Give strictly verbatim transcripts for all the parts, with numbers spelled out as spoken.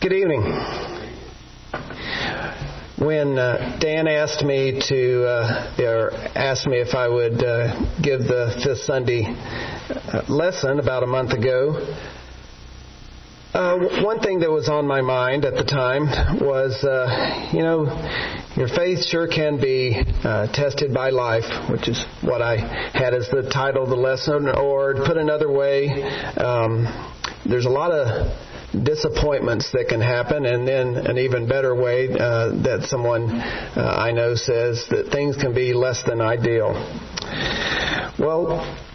Good evening. When uh, Dan asked me to, uh, or asked me if I would uh, give the Fifth Sunday uh, lesson about a month ago, uh, one thing that was on my mind at the time was, uh, you know, your faith sure can be uh, tested by life, which is what I had as the title of the lesson. Or put another way, um, there's a lot of disappointments that can happen, and then an even better way uh, that someone uh, I know says that things can be less than ideal. Well,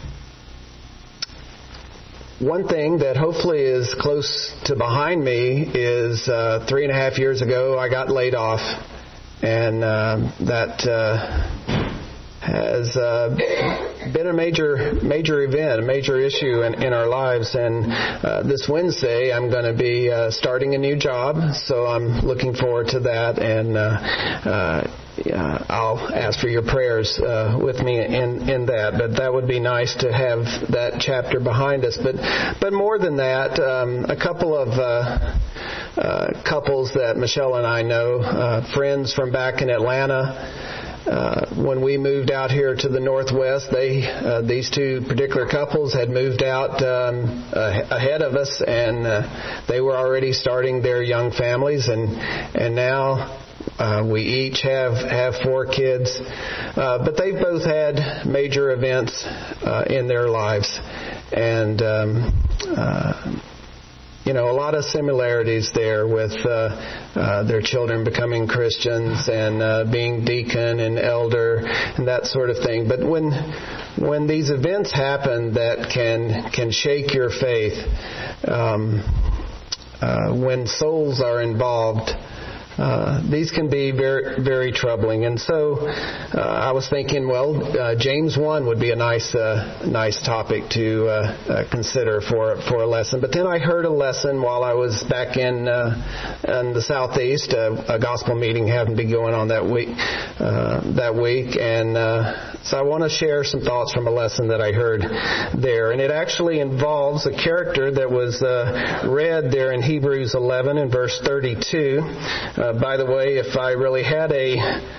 one thing that hopefully is close to behind me is uh, three and a half years ago I got laid off, and uh, that uh, has uh, been a major major event, a major issue in, in our lives. And uh, this Wednesday, I'm going to be uh, starting a new job, so I'm looking forward to that. And uh, uh, yeah, I'll ask for your prayers uh, with me in, in that. But that would be nice to have that chapter behind us. But but more than that, um, a couple of uh, uh, couples that Michelle and I know, uh, friends from back in Atlanta. Uh, when we moved out here to the Northwest, they uh, these two particular couples had moved out um, uh, ahead of us, and uh, they were already starting their young families, and and now uh, we each have have four kids, uh, but they've both had major events uh, in their lives, and um, uh, you know, a lot of similarities there with uh, uh, their children becoming Christians and uh, being deacon and elder and that sort of thing. But when when these events happen that can can shake your faith, um, uh, when souls are involved, Uh, these can be very, very troubling. And so uh, I was thinking, well, uh, James one would be a nice, uh, nice topic to uh, uh, consider for for a lesson. But then I heard a lesson while I was back in uh, in the Southeast. Uh, a gospel meeting happened to be going on that week. Uh, that week, and uh, so I want to share some thoughts from a lesson that I heard there, and it actually involves a character that was uh, read there in Hebrews eleven and verse thirty-two. Uh, by the way, if I really had a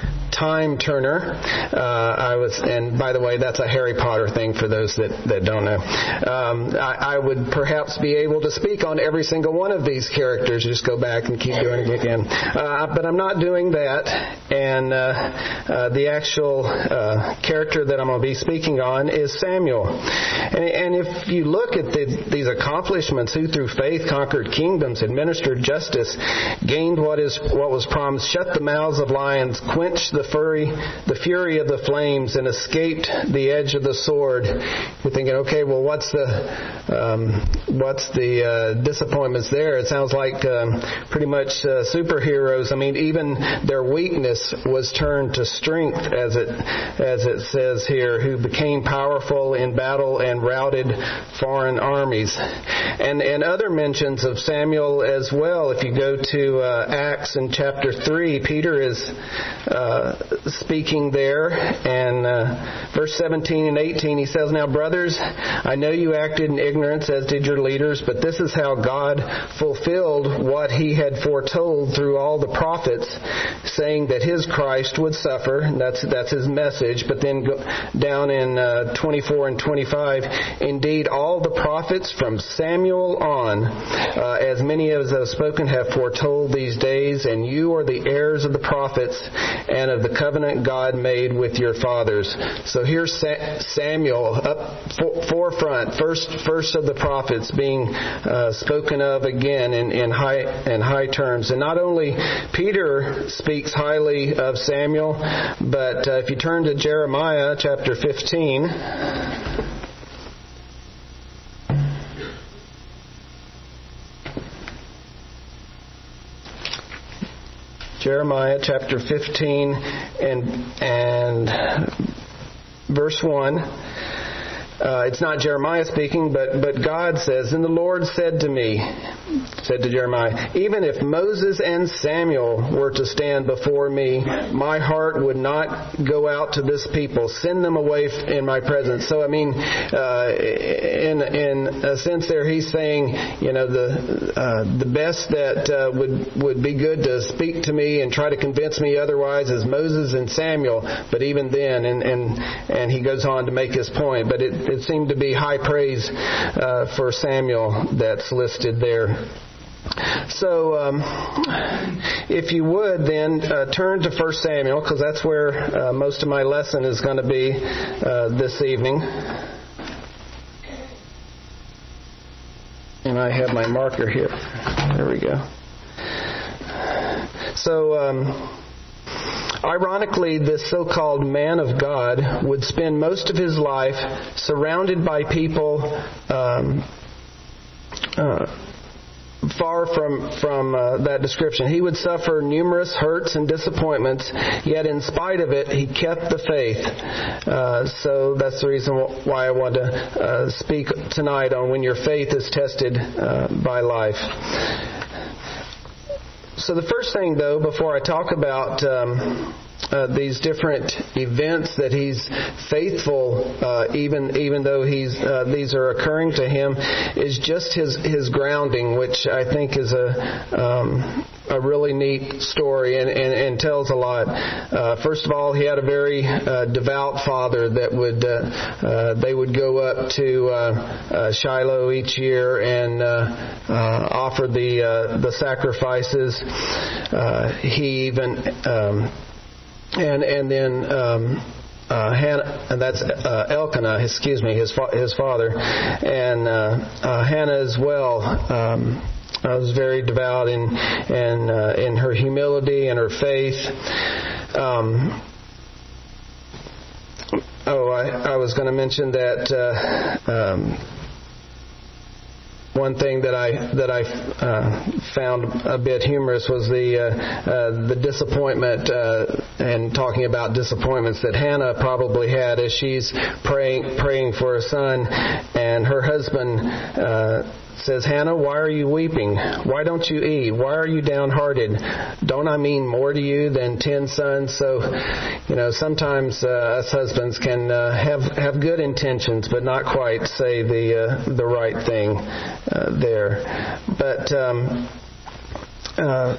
time turner, uh, I was, and by the way, that's a Harry Potter thing for those that, that don't know. Um, I, I would perhaps be able to speak on every single one of these characters. Just go back and keep doing it again. Uh, but I'm not doing that. And uh, uh, the actual uh, character that I'm going to be speaking on is Samuel. And, and if you look at the, these accomplishments, who through faith conquered kingdoms, administered justice, gained what is what was promised, shut the mouths of lions, quenched the The fury, the fury of the flames, and escaped the edge of the sword. You're thinking, okay, well, what's the um, what's the uh, disappointments there? It sounds like um, pretty much uh, superheroes. I mean, even their weakness was turned to strength, as it as it says here. Who became powerful in battle and routed foreign armies, and and other mentions of Samuel as well. If you go to uh, Acts in chapter three, Peter is Uh, speaking there, and uh, verse seventeen and eighteen, he says, "Now, brothers, I know you acted in ignorance, as did your leaders, but this is how God fulfilled what he had foretold through all the prophets, saying that his Christ would suffer." And that's that's his message. But then go down in uh, twenty-four and twenty-five, "Indeed, all the prophets from Samuel on, uh, as many as have spoken, have foretold these days, and you are the heirs of the prophets and of the covenant God made with your fathers." So here's Samuel up forefront, first first of the prophets, being uh, spoken of again in, in high in high terms. And not only Peter speaks highly of Samuel, but uh, if you turn to Jeremiah chapter fifteen. Jeremiah chapter fifteen and and verse one. uh, it's not Jeremiah speaking, but, but God says, "And the Lord said to me," said to Jeremiah, "even if Moses and Samuel were to stand before me, my heart would not go out to this people. Send them away in my presence." So, I mean, uh, in in a sense there, he's saying, you know, the uh, the best that uh, would would be good to speak to me and try to convince me otherwise is Moses and Samuel. But even then, and and, and he goes on to make his point. But it, it seemed to be high praise uh, for Samuel that's listed there. So, um, if you would, then uh, turn to First Samuel, because that's where uh, most of my lesson is going to be uh, this evening. And I have my marker here. There we go. So, um, ironically, this so-called man of God would spend most of his life surrounded by people um, uh, far from from uh, that description. He would suffer numerous hurts and disappointments, yet in spite of it, he kept the faith. Uh, so that's the reason why I want to uh, speak tonight on when your faith is tested uh, by life. So the first thing, though, before I talk about um, uh, these different events that he's faithful, uh, even even though he's uh, these are occurring to him, is just his his grounding, which I think is a um, a really neat story and, and, and tells a lot. Uh, first of all, he had a very uh, devout father that would uh, uh, they would go up to uh, uh, Shiloh each year and uh, uh, offer the uh, the sacrifices. Uh, he even um, and and then. Um, Uh, Hannah, and that's uh, Elkanah, excuse me, his fa- his father, and uh, uh, Hannah as well. Um, I was very devout in in uh, in her humility and her faith. Um, oh, I, I was going to mention that. Uh, um, One thing that I that I uh, found a bit humorous was the uh, uh, the disappointment uh, and talking about disappointments that Hannah probably had as she's praying praying for a son, and her husband uh, says, "Hannah, why are you weeping? Why don't you eat? Why are you downhearted? Don't I mean more to you than ten sons?" So, you know, sometimes uh, us husbands can uh, have have good intentions, but not quite say the uh, the right thing uh, there. But um, uh,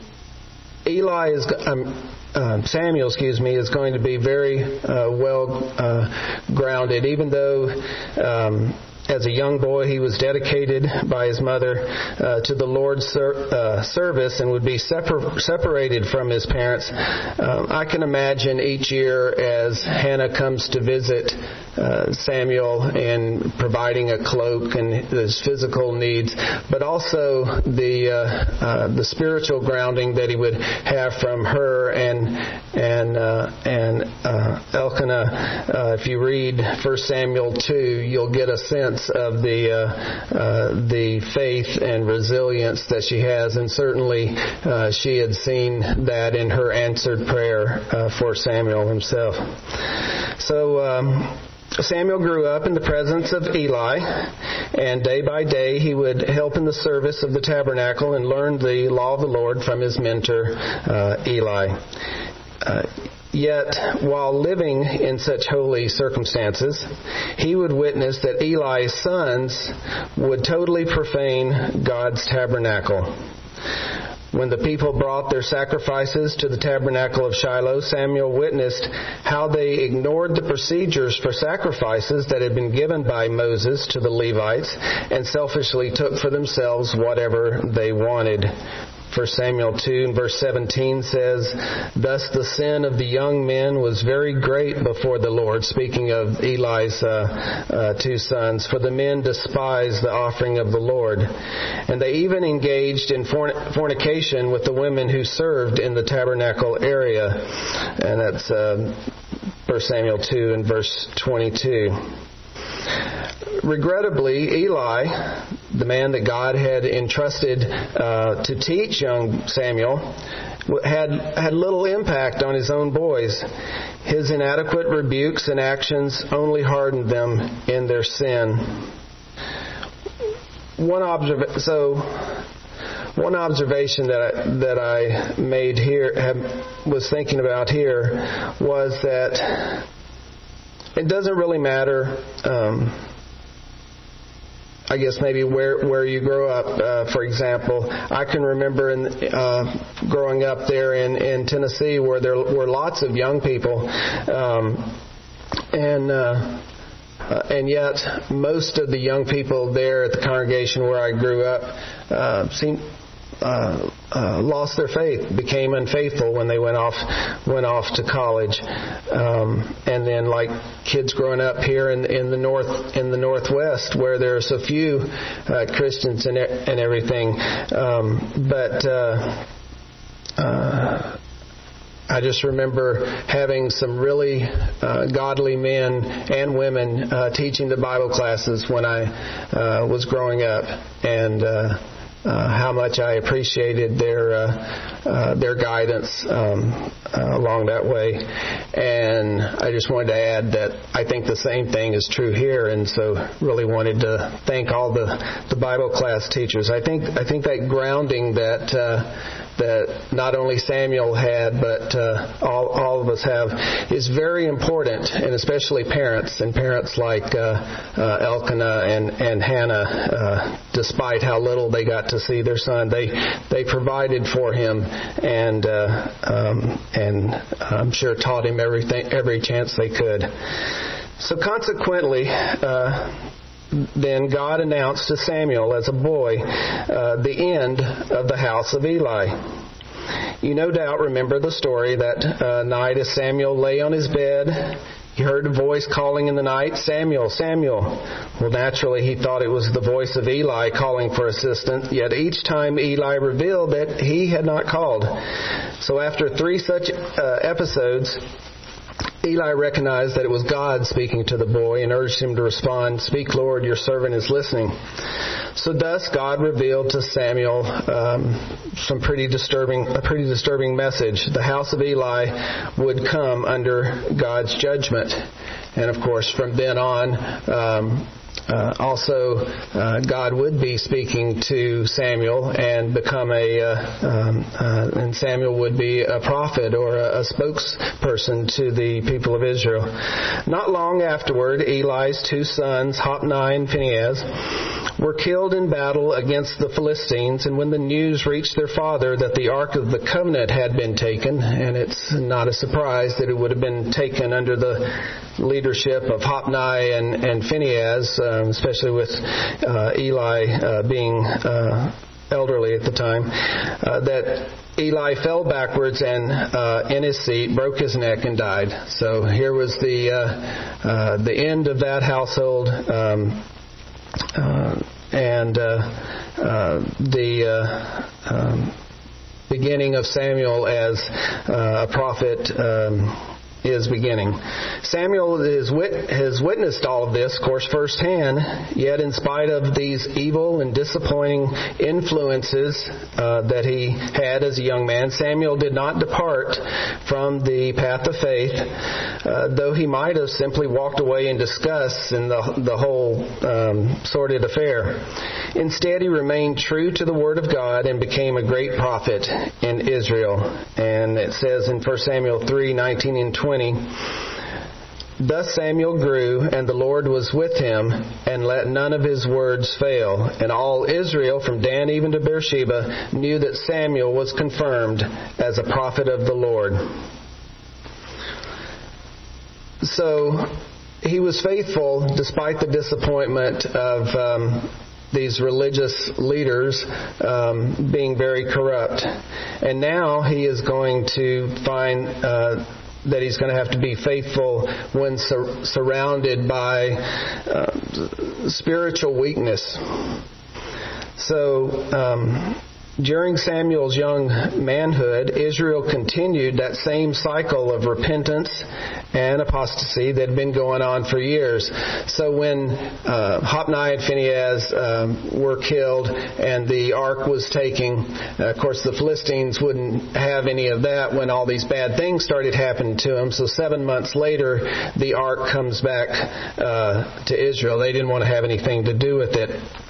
Eli is um, uh, Samuel, excuse me, is going to be very uh, well uh, grounded, even though. Um, As a young boy, he was dedicated by his mother uh, to the Lord's ser- uh, service and would be separ- separated from his parents. Um, I can imagine each year as Hannah comes to visit uh, Samuel and providing a cloak and his physical needs, but also the uh, uh, the spiritual grounding that he would have from her and and uh, and uh, Elkanah. Uh, if you read First Samuel two, you'll get a sense of the uh, uh, the faith and resilience that she has, and certainly uh, she had seen that in her answered prayer uh, for Samuel himself. So um, Samuel grew up in the presence of Eli, and day by day he would help in the service of the tabernacle and learn the law of the Lord from his mentor uh, Eli. Uh, Yet, while living in such holy circumstances, he would witness that Eli's sons would totally profane God's tabernacle. When the people brought their sacrifices to the tabernacle of Shiloh, Samuel witnessed how they ignored the procedures for sacrifices that had been given by Moses to the Levites and selfishly took for themselves whatever they wanted. First Samuel two and verse seventeen says, "Thus the sin of the young men was very great before the Lord," speaking of Eli's uh, uh, two sons, "for the men despised the offering of the Lord. And they even engaged in fornication with the women who served in the tabernacle area." And that's uh, First Samuel two and verse twenty-two. Regrettably, Eli, the man that God had entrusted uh, to teach young Samuel, had had little impact on his own boys. His inadequate rebukes and actions only hardened them in their sin. One observ- so one observation that I, that I made here, have, was thinking about here, was that it doesn't really matter. Um, I guess maybe where where you grow up. Uh, for example, I can remember in, uh, growing up there in, in Tennessee, where there were lots of young people, um, and uh, uh, and yet most of the young people there at the congregation where I grew up uh, seemed. Uh, uh, lost their faith, became unfaithful when they went off went off to college, um, and then like kids growing up here in in the north in the Northwest, where there are so few uh, Christians and and everything, um, but. Uh, uh, I just remember having some really uh, godly men and women uh, teaching the Bible classes when I uh, was growing up, and uh, uh, how much I appreciated their uh, uh, their guidance um, uh, along that way. And I just wanted to add that I think the same thing is true here, and so really wanted to thank all the, the Bible class teachers. I think I think that grounding that. Uh, that not only Samuel had, but uh, all, all of us have, is very important, and especially parents, and parents like uh, uh, Elkanah and, and Hannah, uh, despite how little they got to see their son, they they provided for him, and uh, um, and I'm sure taught him everything, every chance they could. So consequently, uh, then God announced to Samuel as a boy uh, the end of the house of Eli. You no doubt remember the story that uh, night as Samuel lay on his bed, he heard a voice calling in the night, "Samuel, Samuel." Well, naturally, he thought it was the voice of Eli calling for assistance, yet each time Eli revealed that he had not called. So after three such uh, episodes, Eli recognized that it was God speaking to the boy and urged him to respond, "Speak, Lord, your servant is listening." So thus God revealed to Samuel um, some pretty disturbing, a pretty disturbing message. The house of Eli would come under God's judgment. And of course, from then on, um, Uh, also, uh, God would be speaking to Samuel and become a, uh, um, uh, and Samuel would be a prophet or a, a spokesperson to the people of Israel. Not long afterward, Eli's two sons, Hophni and Phinehas, were killed in battle against the Philistines, and when the news reached their father that the Ark of the Covenant had been taken, and it's not a surprise that it would have been taken under the leadership of Hophni and, and Phinehas, um, especially with uh, Eli uh, being uh, elderly at the time, uh, that Eli fell backwards and uh, in his seat broke his neck and died. So here was the uh, uh, the end of that household, um, uh, and uh, uh, the uh, um, beginning of Samuel as uh, a prophet um, is beginning. Samuel is wit- has witnessed all of this, of course, firsthand, yet in spite of these evil and disappointing influences uh, that he had as a young man, Samuel did not depart from the path of faith, uh, though he might have simply walked away in disgust in the, the whole um, sordid affair. Instead, he remained true to the Word of God and became a great prophet in Israel. And it says in First Samuel three nineteen and twenty, "Thus Samuel grew, and the Lord was with him, and let none of his words fail. And all Israel, from Dan even to Beersheba, knew that Samuel was confirmed as a prophet of the Lord." So he was faithful despite the disappointment of um, these religious leaders um, being very corrupt. And now he is going to find Uh, that he's going to have to be faithful when sur- surrounded by uh, spiritual weakness. So, um, during Samuel's young manhood, Israel continued that same cycle of repentance and apostasy that had been going on for years. So when uh, Hophni and Phinehas um, were killed and the ark was taken, uh, of course the Philistines wouldn't have any of that when all these bad things started happening to them. So seven months later, the ark comes back uh, to Israel. They didn't want to have anything to do with it.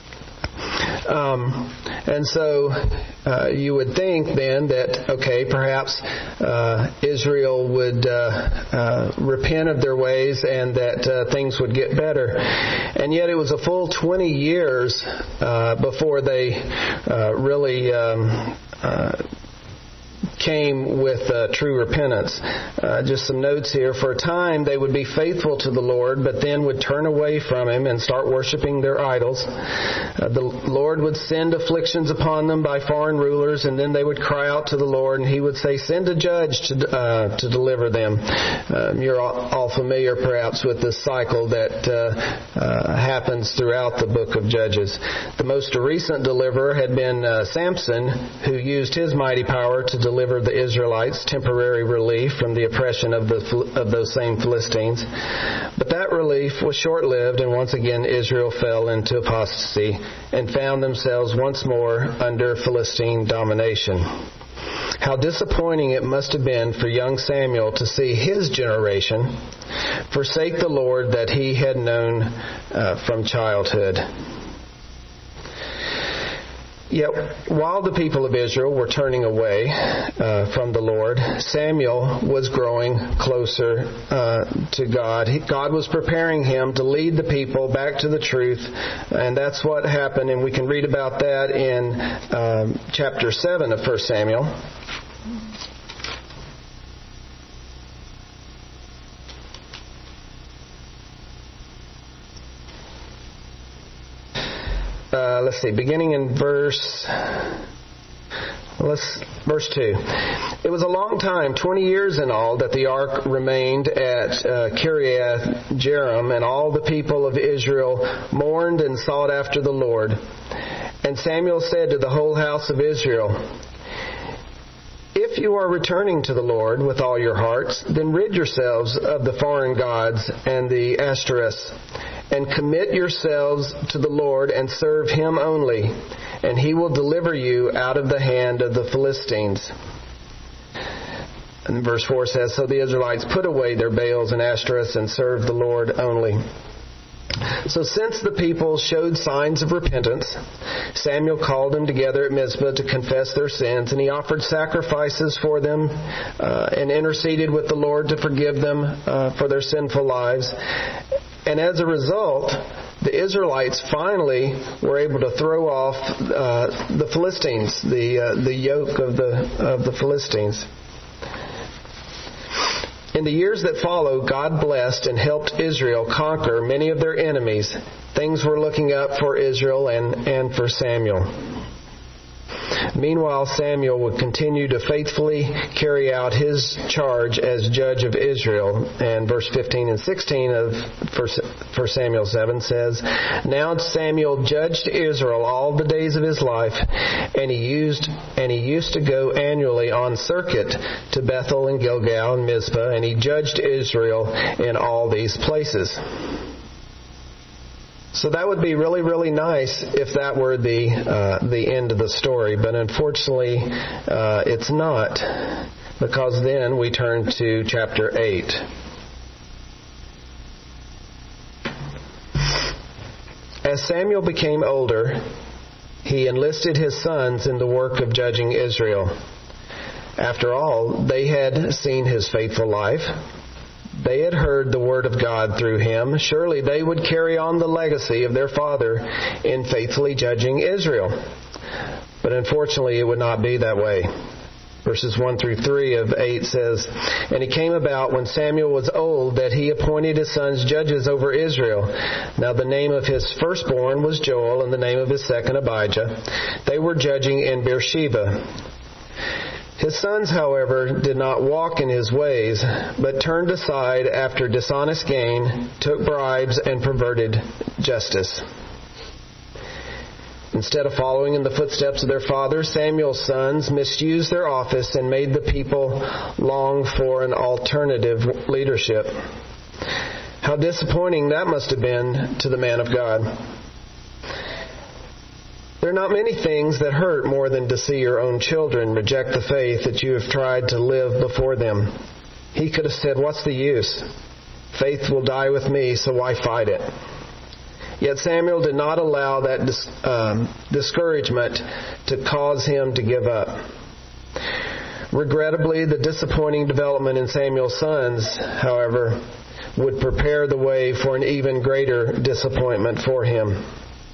Um, and so uh, you would think then that, okay, perhaps uh, Israel would uh, uh, repent of their ways and that uh, things would get better. And yet it was a full twenty years uh, before they uh, really um, uh, came with uh, true repentance. Uh, just some notes here. For a time, they would be faithful to the Lord, but then would turn away from Him and start worshiping their idols. Uh, the Lord would send afflictions upon them by foreign rulers, and then they would cry out to the Lord, and He would say, "Send a judge to uh, to deliver them." Um, you're all, all familiar, perhaps, with this cycle that uh, uh, happens throughout the book of Judges. The most recent deliverer had been uh, Samson, who used his mighty power to deliver the Israelites temporary relief from the oppression of the of those same Philistines. But that relief was short-lived, and once again Israel fell into apostasy and found themselves once more under Philistine domination. How disappointing it must have been for young Samuel to see his generation forsake the Lord that he had known uh, from childhood. Yet, while the people of Israel were turning away uh, from the Lord, Samuel was growing closer uh, to God. He, God was preparing him to lead the people back to the truth, and that's what happened, and we can read about that in um, chapter seven of First Samuel. Uh, let's see, beginning in verse, let's, verse two. It was a long time, twenty years in all, that the ark remained at uh, Kiriath Jearim, and all the people of Israel mourned and sought after the Lord. And Samuel said to the whole house of Israel, "If you are returning to the Lord with all your hearts, then rid yourselves of the foreign gods and the Ashtoreths, and commit yourselves to the Lord and serve Him only, and He will deliver you out of the hand of the Philistines." And verse four says, "So the Israelites put away their Baals and Ashtoreths and served the Lord only." So since the people showed signs of repentance, Samuel called them together at Mizpah to confess their sins, and he offered sacrifices for them uh, and interceded with the Lord to forgive them uh, for their sinful lives. And as a result, the Israelites finally were able to throw off uh, the Philistines, the uh, the yoke of the of the Philistines. In the years that followed, God blessed and helped Israel conquer many of their enemies. Things were looking up for Israel and, and for Samuel. Meanwhile, Samuel would continue to faithfully carry out his charge as judge of Israel. And verse fifteen and sixteen of First Samuel seven says, "Now Samuel judged Israel all the days of his life, and he used and he used to go annually on circuit to Bethel and Gilgal and Mizpah, and he judged Israel in all these places." So that would be really, really nice if that were the uh, the end of the story. But unfortunately, uh, it's not, because then we turn to chapter eight. As Samuel became older, he enlisted his sons in the work of judging Israel. After all, they had seen his faithful life. They had heard the word of God through him. Surely they would carry on the legacy of their father in faithfully judging Israel. But unfortunately, it would not be that way. Verses one through three of eight says, "And it came about when Samuel was old that he appointed his sons judges over Israel. Now the name of his firstborn was Joel, and the name of his second Abijah. They were judging in Beersheba. His sons, however, did not walk in his ways, but turned aside after dishonest gain, took bribes, and perverted justice." Instead of following in the footsteps of their father, Samuel's sons misused their office and made the people long for an alternative leadership. How disappointing that must have been to the man of God. There are not many things that hurt more than to see your own children reject the faith that you have tried to live before them. He could have said, "What's the use? Faith will die with me, so why fight it?" Yet Samuel did not allow that dis- um, discouragement to cause him to give up. Regrettably, the disappointing development in Samuel's sons, however, would prepare the way for an even greater disappointment for him.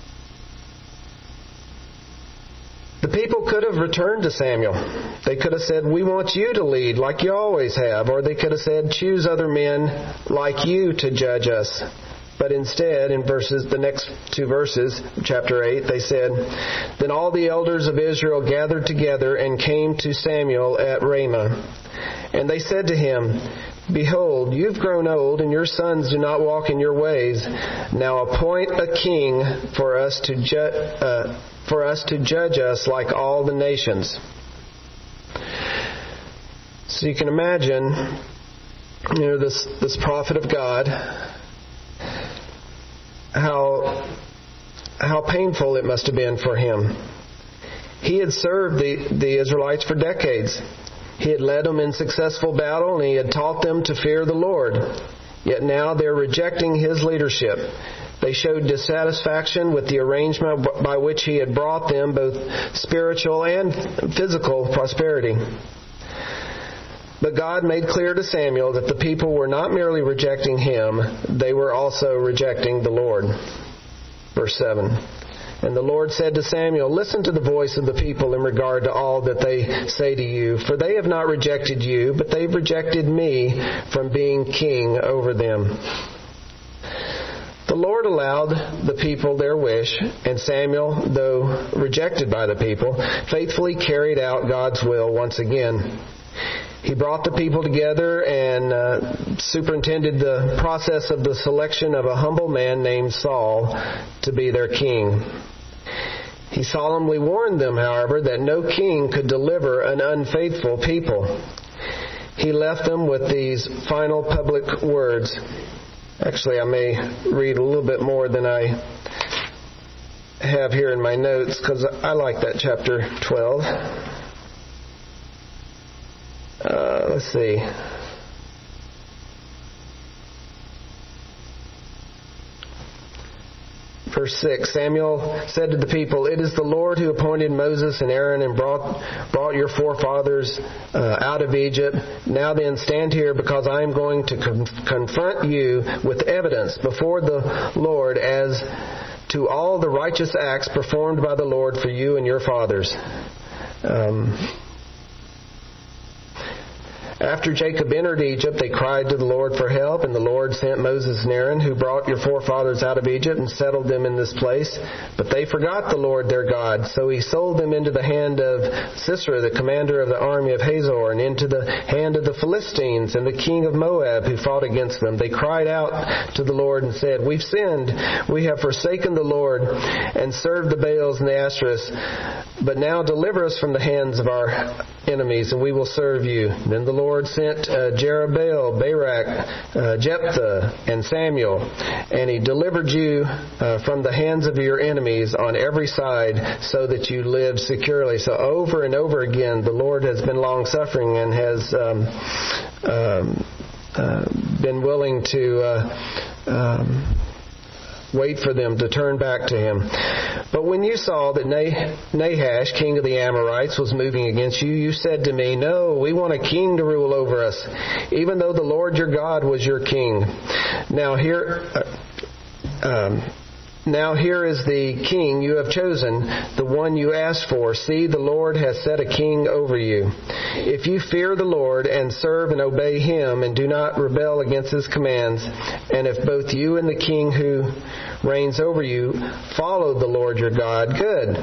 The people could have returned to Samuel. They could have said, "We want you to lead like you always have." Or they could have said, "Choose other men like you to judge us." But instead, in verses, the next two verses, chapter eight, they said, "Then all the elders of Israel gathered together and came to Samuel at Ramah. And they said to him, 'Behold, you've grown old, and your sons do not walk in your ways. Now appoint a king for us to ju- uh, for us to judge us like all the nations.'" So you can imagine, you know, this this prophet of God, how how painful it must have been for him. He had served the, the Israelites for decades. He had led them in successful battle, and he had taught them to fear the Lord. Yet now they're rejecting his leadership. They showed dissatisfaction with the arrangement by which he had brought them both spiritual and physical prosperity. But God made clear to Samuel that the people were not merely rejecting him, they were also rejecting the Lord. Verse seven. "And the Lord said to Samuel, 'Listen to the voice of the people in regard to all that they say to you, for they have not rejected you, but they've rejected me from being king over them.'" The Lord allowed the people their wish, and Samuel, though rejected by the people, faithfully carried out God's will once again. He brought the people together and uh, superintended the process of the selection of a humble man named Saul to be their king. He solemnly warned them, however, that no king could deliver an unfaithful people. He left them with these final public words. Actually, I may read a little bit more than I have here in my notes, because I like that chapter twelve. Uh, let's see. Verse six, Samuel said to the people, "It is the Lord who appointed Moses and Aaron and brought brought your forefathers uh, out of Egypt. Now then, stand here, because I am going to con- confront you with evidence before the Lord as to all the righteous acts performed by the Lord for you and your fathers." Um, After Jacob entered Egypt, they cried to the Lord for help, and the Lord sent Moses and Aaron, who brought your forefathers out of Egypt and settled them in this place. But they forgot the Lord their God, so he sold them into the hand of Sisera, the commander of the army of Hazor, and into the hand of the Philistines and the king of Moab, who fought against them. They cried out to the Lord and said, "We've sinned. We have forsaken the Lord and served the Baals and the Ashtoreths. But now deliver us from the hands of our enemies, and we will serve you." Then the Lord sent uh, Jerubbaal, Barak, uh, Jephthah, and Samuel, and he delivered you uh, from the hands of your enemies on every side, so that you lived securely. So over and over again, the Lord has been long-suffering and has um, um, uh, been willing to uh, um, wait for them to turn back to him. "But when you saw that Nahash, king of the Amorites, was moving against you, you said to me, 'No, we want a king to rule over us, even though the Lord your God was your king.' Now here, uh, um, now here is the king you have chosen, the one you asked for. See, the Lord has set a king over you. If you fear the Lord and serve and obey him and do not rebel against his commands, and if both you and the king who reigns over you follow the Lord your God, good.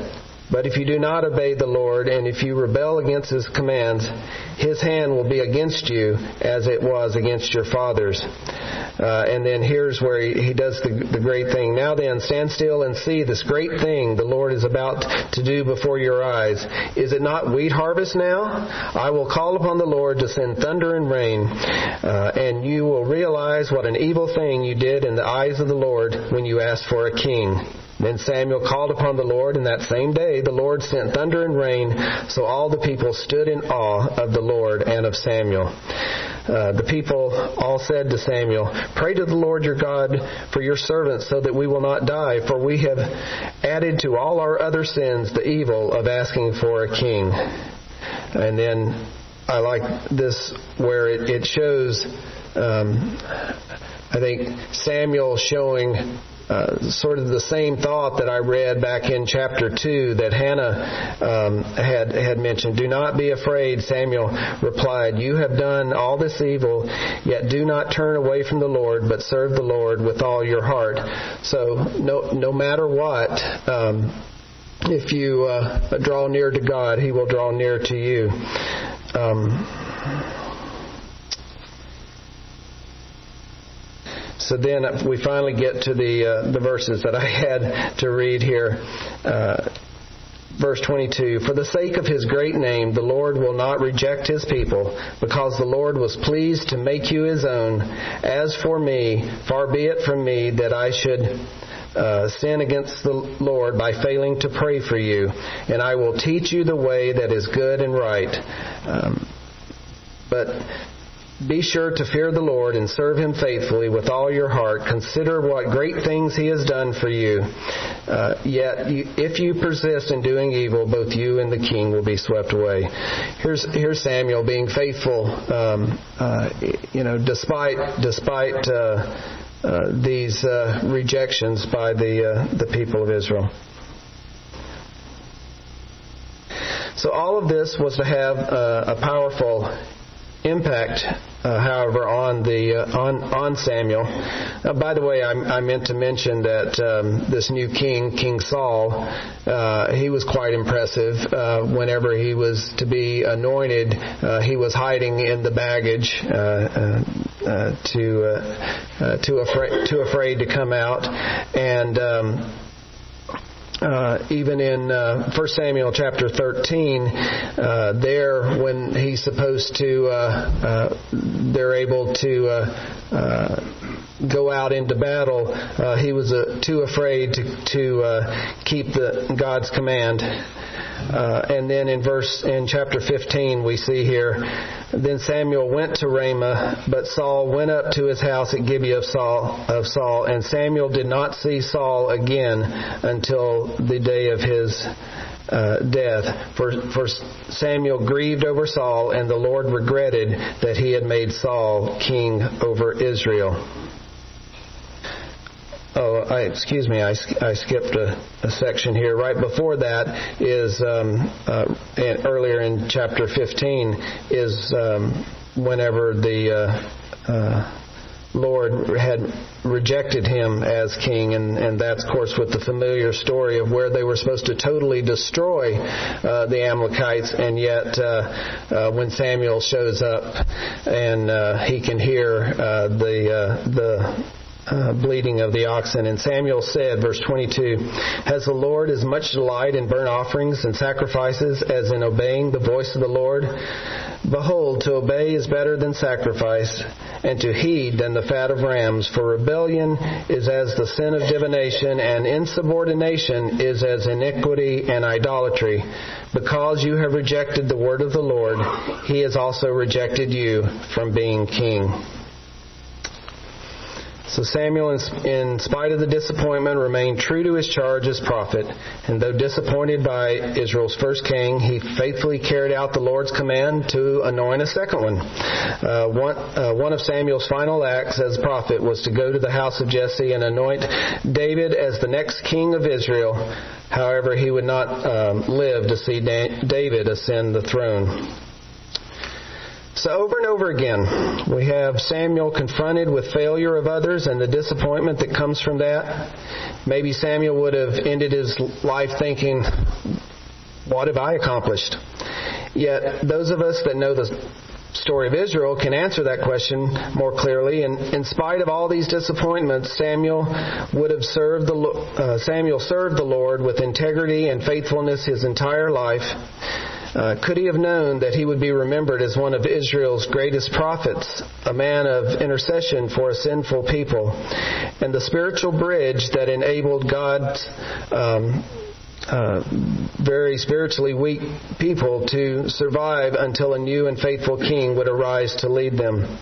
But if you do not obey the Lord, and if you rebel against His commands, His hand will be against you as it was against your fathers. Uh, and then here's where he, he does the, the great thing. Now then, stand still and see this great thing the Lord is about to do before your eyes. Is it not wheat harvest now? I will call upon the Lord to send thunder and rain, uh, and you will realize what an evil thing you did in the eyes of the Lord when you asked for a king. Then Samuel called upon the Lord, and that same day the Lord sent thunder and rain, so all the people stood in awe of the Lord and of Samuel. Uh, the people all said to Samuel, "Pray to the Lord your God for your servants so that we will not die, for we have added to all our other sins the evil of asking for a king." And then I like this where it, it shows, um, I think, Samuel showing Uh, sort of the same thought that I read back in chapter two that Hannah um, had had mentioned. "Do not be afraid," Samuel replied. "You have done all this evil, yet do not turn away from the Lord, but serve the Lord with all your heart." So no, no matter what, um, if you uh, draw near to God, He will draw near to you. Um, So then we finally get to the uh, the verses that I had to read here. Uh, verse twenty-two, "For the sake of His great name, the Lord will not reject His people, because the Lord was pleased to make you His own. As for me, far be it from me that I should uh, sin against the Lord by failing to pray for you, and I will teach you the way that is good and right. Um, but be sure to fear the Lord and serve Him faithfully with all your heart. Consider what great things He has done for you. Uh, yet, you, if you persist in doing evil, both you and the king will be swept away." Here's here's Samuel being faithful, um, uh, you know, despite despite uh, uh, these uh, rejections by the uh, the people of Israel. So all of this was to have uh, a powerful impact, uh, however, on the uh, on on Samuel. Uh, by the way, I, I meant to mention that um, this new king, King Saul, uh, he was quite impressive. Uh, whenever he was to be anointed, uh, he was hiding in the baggage, uh, uh, uh, too uh, uh, too afraid too afraid to come out, and. Um, Uh, even in uh, First Samuel chapter thirteen, uh, there when he's supposed to, uh, uh, they're able to uh, uh, go out into battle, uh, he was uh, too afraid to, to uh, keep the God's command. Uh, and then in verse in chapter fifteen, we see here, "Then Samuel went to Ramah, but Saul went up to his house at Gibeah of Saul, of Saul, and Samuel did not see Saul again until the day of his uh, death. For, for Samuel grieved over Saul, and the Lord regretted that He had made Saul king over Israel." Oh, I, excuse me, I, I skipped a, a section here. Right before that is, um, uh, and earlier in chapter fifteen, is um, whenever the uh, uh, Lord had rejected him as king, and, and that's, of course, with the familiar story of where they were supposed to totally destroy uh, the Amalekites, and yet uh, uh, when Samuel shows up and uh, he can hear uh, the uh, the Uh, bleating of the oxen. And Samuel said, verse twenty-two, "Has the Lord as much delight in burnt offerings and sacrifices as in obeying the voice of the Lord? Behold, to obey is better than sacrifice, and to heed than the fat of rams. For rebellion is as the sin of divination, and insubordination is as iniquity and idolatry. Because you have rejected the word of the Lord, He has also rejected you from being king." So Samuel, in spite of the disappointment, remained true to his charge as prophet. And though disappointed by Israel's first king, he faithfully carried out the Lord's command to anoint a second one. Uh, one, uh, one of Samuel's final acts as prophet was to go to the house of Jesse and anoint David as the next king of Israel. However, he would not um, live to see David ascend the throne. So over and over again, we have Samuel confronted with failure of others and the disappointment that comes from that. Maybe Samuel would have ended his life thinking, What have I accomplished? Yet those of us that know the story of Israel can answer that question more clearly. And in spite of all these disappointments, Samuel would have served the uh, Samuel served the Lord with integrity and faithfulness his entire life. Uh, could he have known that he would be remembered as one of Israel's greatest prophets, a man of intercession for a sinful people, and the spiritual bridge that enabled God's um, uh, very spiritually weak people to survive until a new and faithful king would arise to lead them?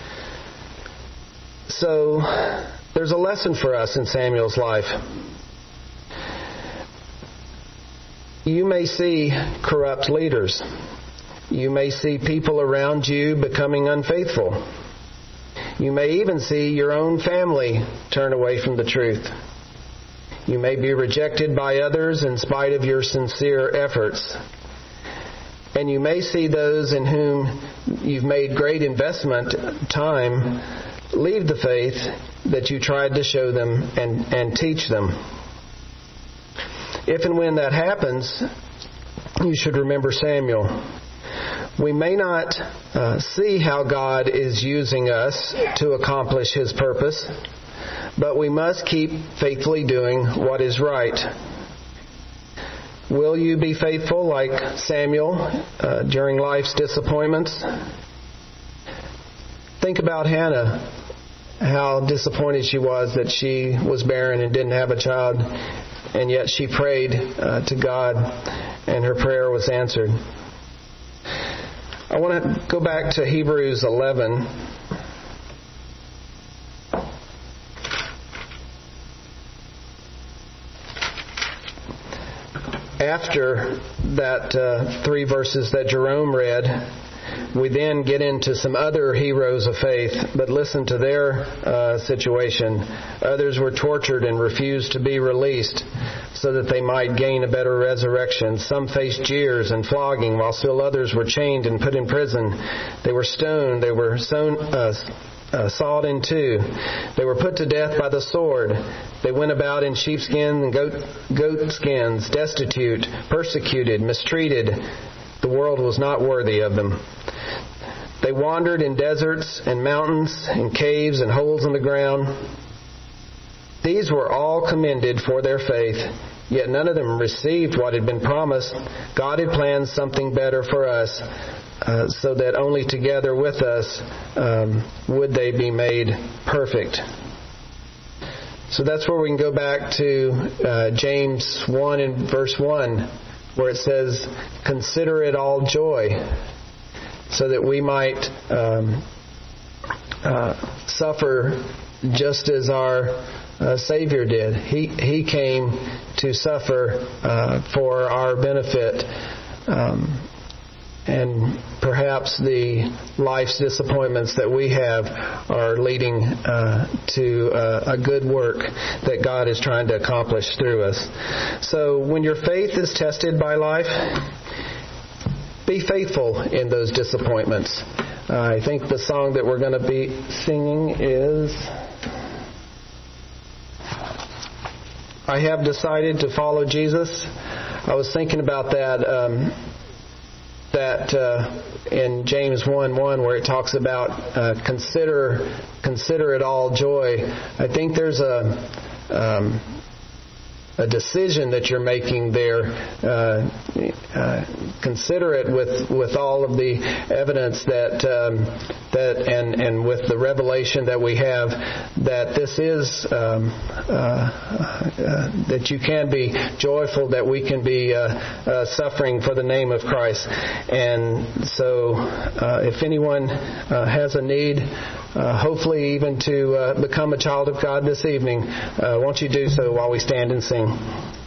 So there's a lesson for us in Samuel's life. You may see corrupt leaders. You may see people around you becoming unfaithful. You may even see your own family turn away from the truth. You may be rejected by others in spite of your sincere efforts. And you may see those in whom you've made great investment time leave the faith that you tried to show them and, and teach them. If and when that happens, you should remember Samuel. We may not uh, see how God is using us to accomplish His purpose, but we must keep faithfully doing what is right. Will you be faithful like Samuel uh, during life's disappointments? Think about Hannah, how disappointed she was that she was barren and didn't have a child. And yet she prayed uh, to God, and her prayer was answered. I want to go back to Hebrews eleven. After that uh, three verses that Jerome read, we then get into some other heroes of faith, but listen to their uh, situation. Others were tortured and refused to be released so that they might gain a better resurrection. Some faced jeers and flogging, while still others were chained and put in prison. They were stoned. They were sewn, uh, uh, sawed in two. They were put to death by the sword. They went about in sheepskins and goat, goat skins, destitute, persecuted, mistreated. The world was not worthy of them. They wandered in deserts and mountains, in caves and holes in the ground. These were all commended for their faith, yet none of them received what had been promised. God had planned something better for us, uh, so that only together with us um, would they be made perfect. So that's where we can go back to uh, James one and verse one, where it says, "Consider it all joy," so that we might um, uh, suffer just as our uh, Savior did. He He came to suffer uh, for our benefit. Um, and perhaps the life's disappointments that we have are leading uh, to uh, a good work that God is trying to accomplish through us. So when your faith is tested by life, be faithful in those disappointments. Uh, I think the song that we're going to be singing is "I Have Decided to Follow Jesus." I was thinking about that um, that uh, in James one one, where it talks about uh, consider consider it all joy. I think there's a um, a decision that you're making there. Uh, uh, consider it with, with all of the evidence that um, that and and with the revelation that we have that this is um, uh, uh, that you can be joyful, that we can be uh, uh, suffering for the name of Christ. And so, uh, if anyone uh, has a need, uh, hopefully even to uh, become a child of God this evening, uh, won't you do so while we stand and sing?